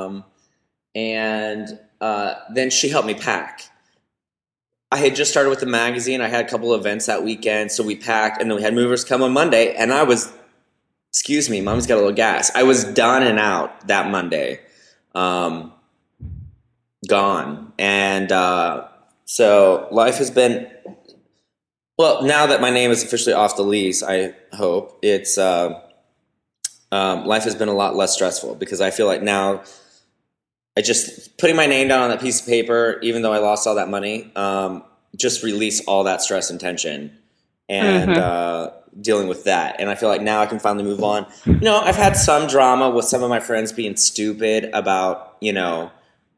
And then she helped me pack. I had just started with the magazine. I had a couple events that weekend, so we packed, and then we had movers come on Monday, and I was, excuse me, Mom's got a little gas. I was done and out that Monday. Gone. And so life has been, well, now that my name is officially off the lease, I hope, it's life has been a lot less stressful, because I feel like now I just putting my name down on that piece of paper, even though I lost all that money, just release all that stress and tension and dealing with that. And I feel like now I can finally move on. You know, I've had some drama with some of my friends being stupid about, you know,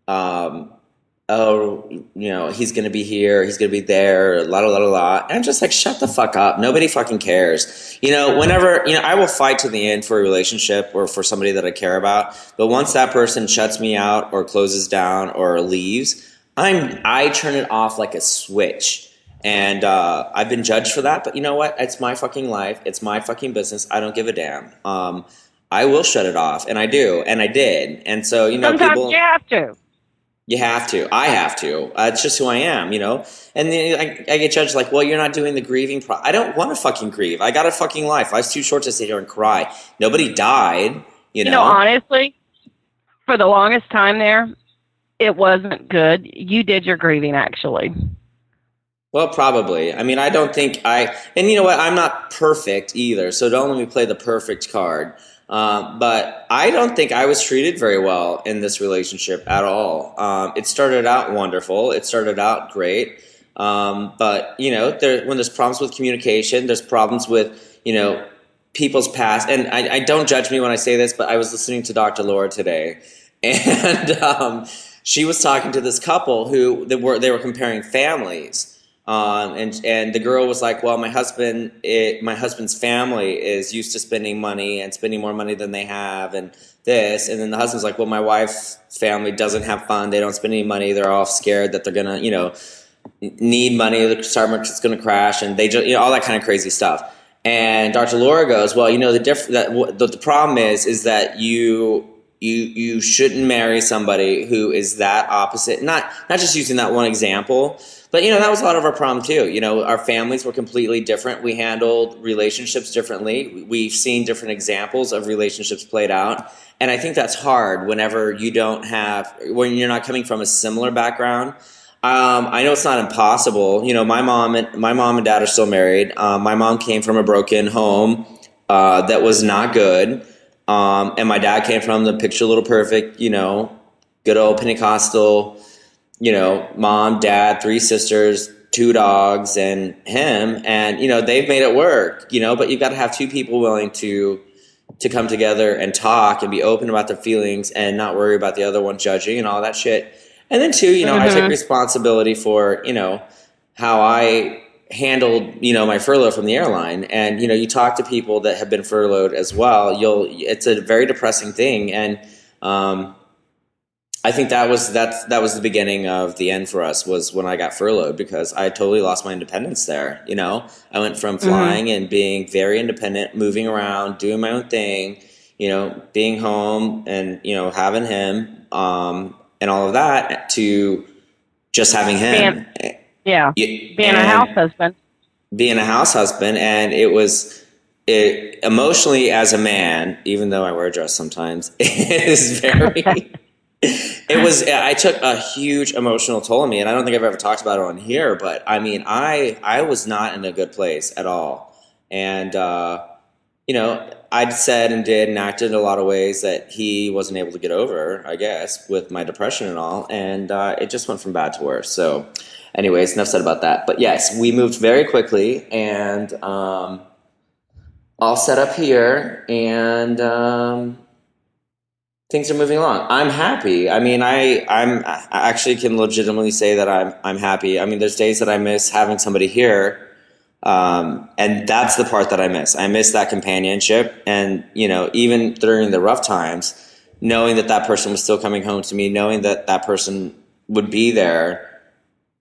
oh, you know, he's going to be here, he's going to be there, la, la, la, la. And I'm just like, shut the fuck up. Nobody fucking cares. You know, whenever, you know, I will fight to the end for a relationship or for somebody that I care about. But once that person shuts me out or closes down or leaves, I turn it off like a switch. And I've been judged for that. But you know what? It's my fucking life. It's my fucking business. I don't give a damn. I will shut it off. And I do. And I did. And so, you know, sometimes people... you have to. You have to. I have to. It's just who I am, you know? And then I get judged like, well, you're not doing the grieving I don't want to fucking grieve. I got a fucking life. Life's too short to sit here and cry. Nobody died, you know? You know, honestly, for the longest time there, it wasn't good. You did your grieving, actually. Well, probably. I mean, I don't think and you know what? I'm not perfect either, so don't let me play the perfect card. But I don't think I was treated very well in this relationship at all. It started out wonderful. It started out great. But, you know, when there's problems with communication, there's problems with, you know, people's past. And I don't judge me when I say this, but I was listening to Dr. Laura today. And she was talking to this couple who they were comparing families. And the girl was like, well, my husband's family is used to spending money and spending more money than they have and this. And then the husband's like, well, my wife's family doesn't have fun. They don't spend any money. They're all scared that they're going to, you know, need money. The stock market's going to crash, and they just, you know, all that kind of crazy stuff. And Dr. Laura goes, well, you know, the problem is that you shouldn't marry somebody who is that opposite. Not just using that one example, but, you know, that was a lot of our problem too. You know, our families were completely different. We handled relationships differently. We've seen different examples of relationships played out. And I think that's hard when you're not coming from a similar background. I know it's not impossible. You know, my mom and dad are still married. My mom came from a broken home that was not good. And my dad came from the picture little perfect, you know, good old Pentecostal, you know, mom, dad, 3 sisters, 2 dogs, and him. And, you know, they've made it work, you know, but you've got to have 2 people willing to come together and talk and be open about their feelings and not worry about the other one judging and all that shit. And then 2, you know, I take responsibility for, you know, how I handled, you know, my furlough from the airline. And, you know, you talk to people that have been furloughed as well. It's a very depressing thing. And, I think that was the beginning of the end for us, was when I got furloughed, because I totally lost my independence there. You know, I went from flying and being very independent, moving around, doing my own thing, you know, being home and, you know, having him, and all of that, to just having him. Being a house husband. Being a house husband. And it emotionally, as a man, even though I wear a dress sometimes, it is very... I took a huge emotional toll on me, and I don't think I've ever talked about it on here, but I mean, I was not in a good place at all. And, you know, I'd said and did and acted in a lot of ways that he wasn't able to get over, I guess, with my depression and all. And it just went from bad to worse. So anyways, enough said about that. But yes, we moved very quickly, and all set up here, and things are moving along. I'm happy. I mean, I actually can legitimately say that I'm happy. I mean, there's days that I miss having somebody here, and that's the part that I miss. I miss that companionship, and, you know, even during the rough times, knowing that person was still coming home to me, knowing that person would be there,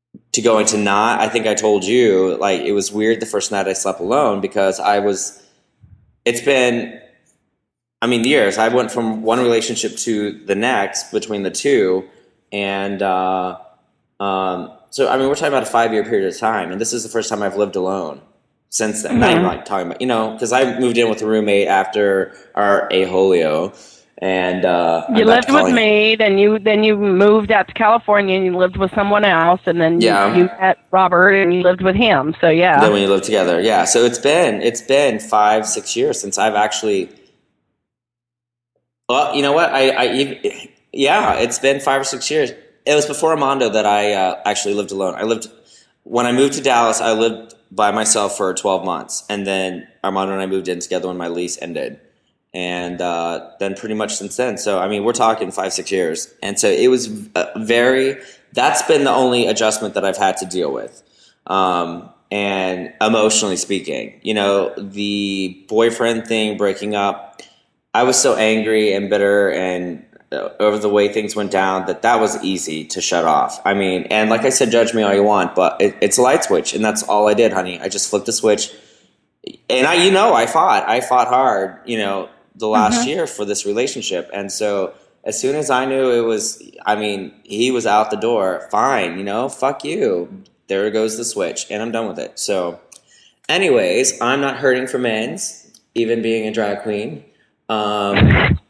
to going to not. I think I told you, like, it was weird the first night I slept alone because it's been, I mean, years. I went from one relationship to the next between the two. And so, I mean, we're talking about a 5-year period of time. And this is the first time I've lived alone since then. Not even like talking about, because I moved in with a roommate after our aholio. And you lived with me, then you moved out to California and you lived with someone else, and then you met Robert and you lived with him. So yeah. Then when you lived together, yeah. So it's been 5-6 years since I've actually. Well, you know what? It's been 5 or 6 years. It was before Armando that I actually lived alone. When I moved to Dallas, I lived by myself for 12 months, and then Armando and I moved in together when my lease ended. And then pretty much since then. So, I mean, we're talking 5-6 years. And so it was that's been the only adjustment that I've had to deal with. And emotionally speaking, the boyfriend thing, breaking up, I was so angry and bitter and over the way things went down that was easy to shut off. I mean, and like I said, judge me all you want, but it's a light switch. And that's all I did, honey. I just flipped the switch. And I fought hard, the last year for this relationship. And so as soon as I knew he was out the door, fine, fuck you. There goes the switch and I'm done with it. So anyways, I'm not hurting for men's, even being a drag queen. Not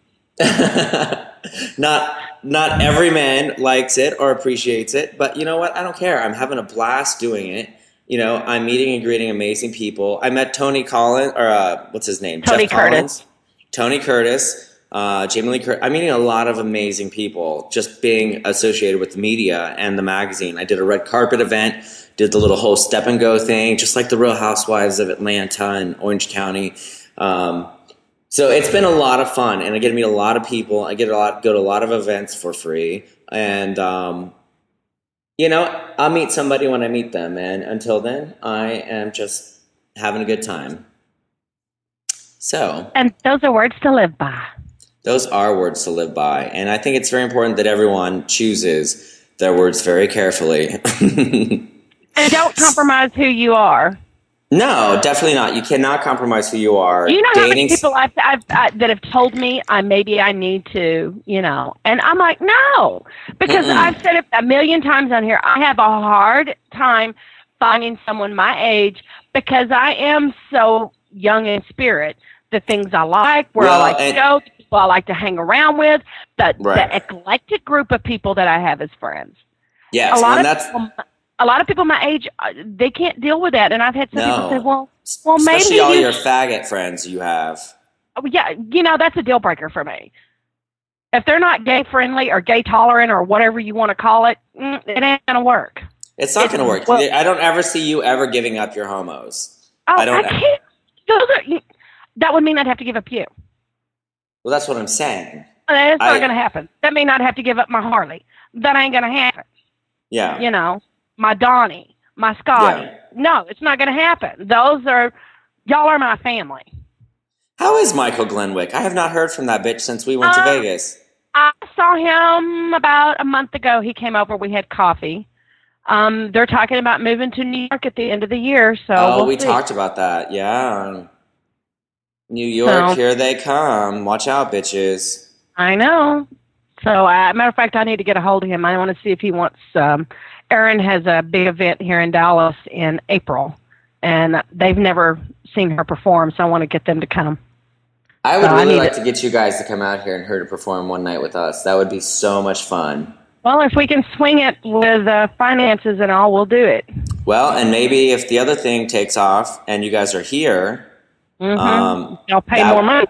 every man likes it or appreciates it, but you know what? I don't care. I'm having a blast doing it. I'm meeting and greeting amazing people. I met Tony Collins, or what's his name? Tony Jeff Curtis. Collins. Tony Curtis, Jamie Lee Curtis. I'm meeting a lot of amazing people just being associated with the media and the magazine. I did a red carpet event, did the little whole step and go thing, just like the Real Housewives of Atlanta and Orange County. So it's been a lot of fun, and I get to meet a lot of people. I go to a lot of events for free, and I'll meet somebody when I meet them. And until then, I am just having a good time. So, and those are words to live by. Those are words to live by. And I think it's very important that everyone chooses their words very carefully. And don't compromise who you are. No, definitely not. You cannot compromise who you are. You know how many people I've that have told me I need to, and I'm like, no, because I've said it a million times on here. I have a hard time finding someone my age because I am so young in spirit. The things I like, I like to go, the people I like to hang around with, the eclectic group of people that I have as friends. Yes, a lot of people my age, they can't deal with that. And I've had some people say, well, maybe especially all your faggot friends you have. Yeah, that's a deal breaker for me. If they're not gay friendly or gay tolerant or whatever you want to call it, it ain't going to work. It's not going to work. Well, I don't ever see you ever giving up your homos. I can't. That would mean I'd have to give up you. Well, that's what I'm saying. That's not going to happen. That means I'd have to give up my Harley. That ain't going to happen. Yeah. My Donnie, my Scotty. Yeah. No, it's not going to happen. Y'all are my family. How is Michael Glenwick? I have not heard from that bitch since we went to Vegas. I saw him about a month ago. He came over. We had coffee. They're talking about moving to New York at the end of the year. So we talked about that. Yeah. New York, here they come. Watch out, bitches. I know. So, matter of fact, I need to get a hold of him. I want to see if he wants. Erin has a big event here in Dallas in April, and they've never seen her perform, so I want to get them to come. I would really like to get you guys to come out here and her to perform one night with us. That would be so much fun. Well, if we can swing it with finances and all, we'll do it. Well, and maybe if the other thing takes off and you guys are here, they'll pay more money.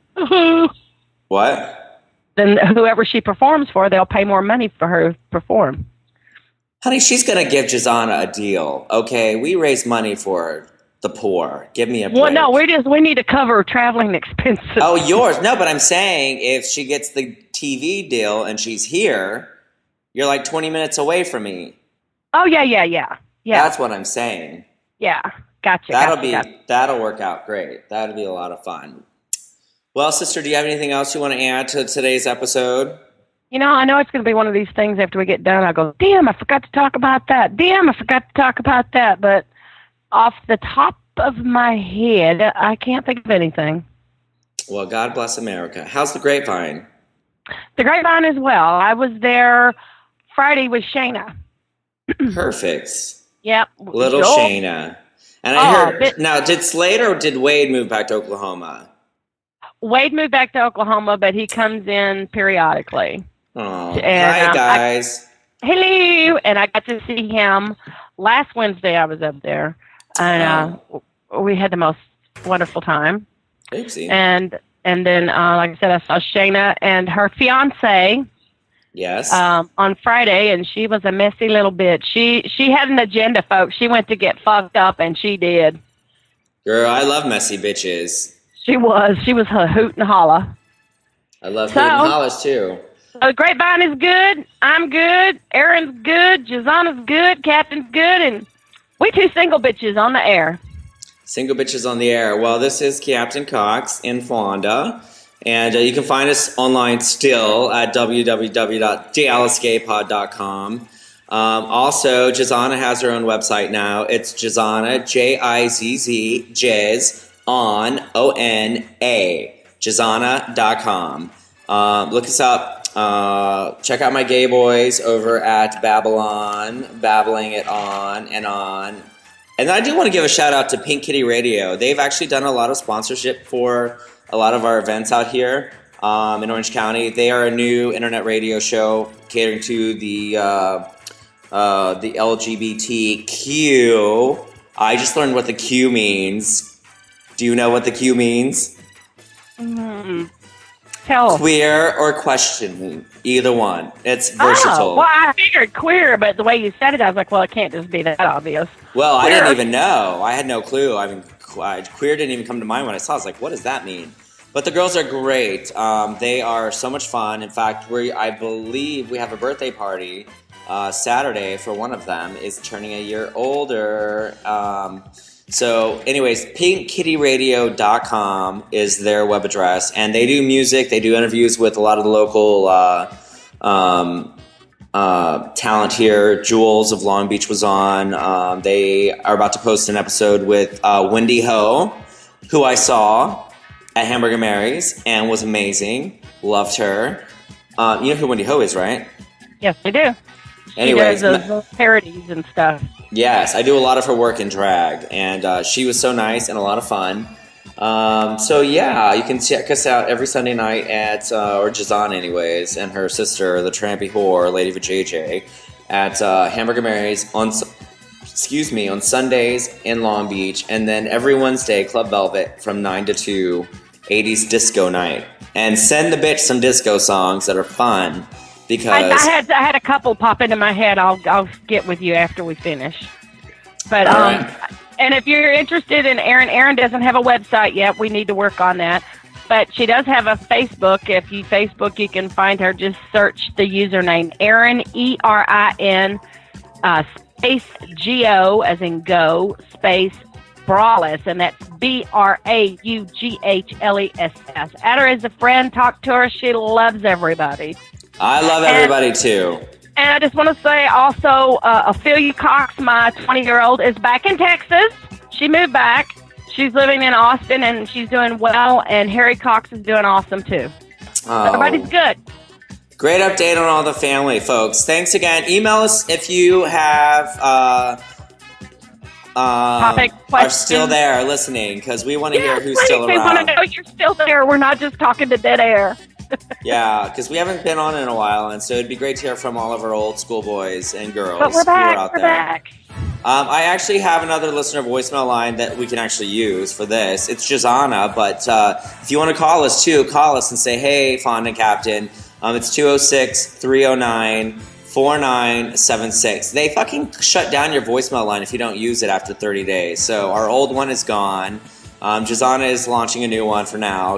What? Then whoever she performs for, they'll pay more money for her to perform. Honey, she's going to give Jazana a deal. Okay, we raise money for the poor. Give me a break. Well, no, we need to cover traveling expenses. Oh, yours. No, but I'm saying if she gets the TV deal and she's here, you're like 20 minutes away from me. Oh, yeah. That's what I'm saying. Yeah, gotcha. That'll work out great. That'll be a lot of fun. Well, sister, do you have anything else you want to add to today's episode? I know it's going to be one of these things after we get done. I'll go, damn, I forgot to talk about that. Damn, I forgot to talk about that. But off the top of my head, I can't think of anything. Well, God bless America. How's the Grapevine? The Grapevine as well. I was there Friday with Shayna. Perfect. Yep. Little Joel. Shayna. And I heard, now, did Slade or did Wade move back to Oklahoma? Wade moved back to Oklahoma, but he comes in periodically. Oh, and, hi, guys. Hello. And I got to see him last Wednesday. I was up there. And we had the most wonderful time. Oopsie. And then, like I said, I saw Shayna and her fiance. Yes. On Friday, and she was a messy little bitch. She had an agenda, folks. She went to get fucked up, and she did. Girl, I love messy bitches. She was a hoot and holla. I love hoot and hollers, too. So the Grapevine is good. I'm good. Aaron's good. Jazana's good. Captain's good. And we two single bitches on the air. Single bitches on the air. Well, this is Captain Cox in Fonda. And you can find us online still at www.dallasgaypod.com. Also, Jazana has her own website now. It's Jazana, J-I-Z-Z, Jazz, O-N-A, Jazana.com. Look us up. Check out my gay boys over at Babylon, babbling it on and on. And I do want to give a shout out to Pink Kitty Radio. They've actually done a lot of sponsorship for a lot of our events out here in Orange County. They are a new internet radio show catering to the LGBTQ. I just learned what the Q means. Do you know what the Q means? Tell. Queer or questioning. Either one. It's versatile. Oh, well, I figured queer, but the way you said it, I was like, well, it can't just be that obvious. Well, Queer. I didn't even know. I had no clue. I mean, queer didn't even come to mind when I saw it. I was like, what does that mean? But the girls are great. They are so much fun. In fact, I believe we have a birthday party Saturday for one of them. Is turning a year older. So anyways, pinkkittyradio.com is their web address. And they do music. They do interviews with a lot of the local talent here. Jules of Long Beach was on. They are about to post an episode with Wendy Ho, who I saw at Hamburger Mary's and was amazing. Loved her. You know who Wendy Ho is, right? Yes, I do. Anyways, she does those parodies and stuff. Yes, I do a lot of her work in drag, and she was so nice and a lot of fun. So yeah, you can check us out every Sunday night at, or Jazana anyways, and her sister, the Trampy Whore, Lady Vajayjay, at Hamburger Mary's on Sundays in Long Beach, and then every Wednesday, Club Velvet from 9 to 2, 80s disco night. And send the bitch some disco songs that are fun, because I had a couple pop into my head. I'll get with you after we finish. But right. And if you're interested in Erin doesn't have a website yet. We need to work on that. But she does have a Facebook. If you Facebook, you can find her. Just search the username Erin, ERIN, space GO as in go, space Braless, and that's BRAUGHLESS. Add her as a friend, talk to her. She loves everybody. I love everybody too. And I just want to say also, Ophelia Cox, my 20-year-old, is back in Texas. She moved back. She's living in Austin, and she's doing well. And Harry Cox is doing awesome too. Oh. Everybody's good. Great update on all the family, folks. Thanks again. Email us if you have Topic are questions. still there listening, because we want to hear who's still We want around. to know you're still there. We're not just talking to dead air. Yeah, because we haven't been on in a while, and so it'd be great to hear from all of our old school boys and girls But we're who back. are out We're there. back. I actually have another listener voicemail line that we can actually use for this. It's Jazana, but if you want to call us too, call us and say, hey, Fonda Captain. It's 206-309-4976. They fucking shut down your voicemail line if you don't use it after 30 days. So our old one is gone. Jazana is launching a new one for now,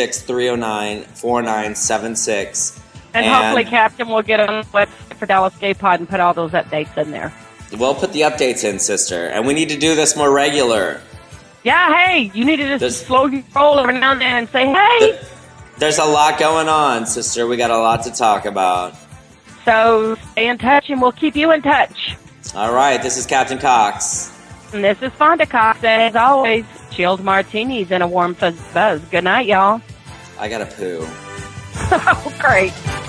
206-309-4976. And hopefully Captain will get on the website for Dallas Gay Pod and put all those updates in there. We'll put the updates in, sister. And we need to do this more regular. Yeah, hey, you need to just slow your roll every now and then and say, hey. There's a lot going on, sister. We got a lot to talk about. So stay in touch, and we'll keep you in touch. All right, this is Captain Cox. And this is Fonda Cox, and as always, chilled martinis and a warm fuzz buzz. Good night, y'all. I gotta poo. Oh, great.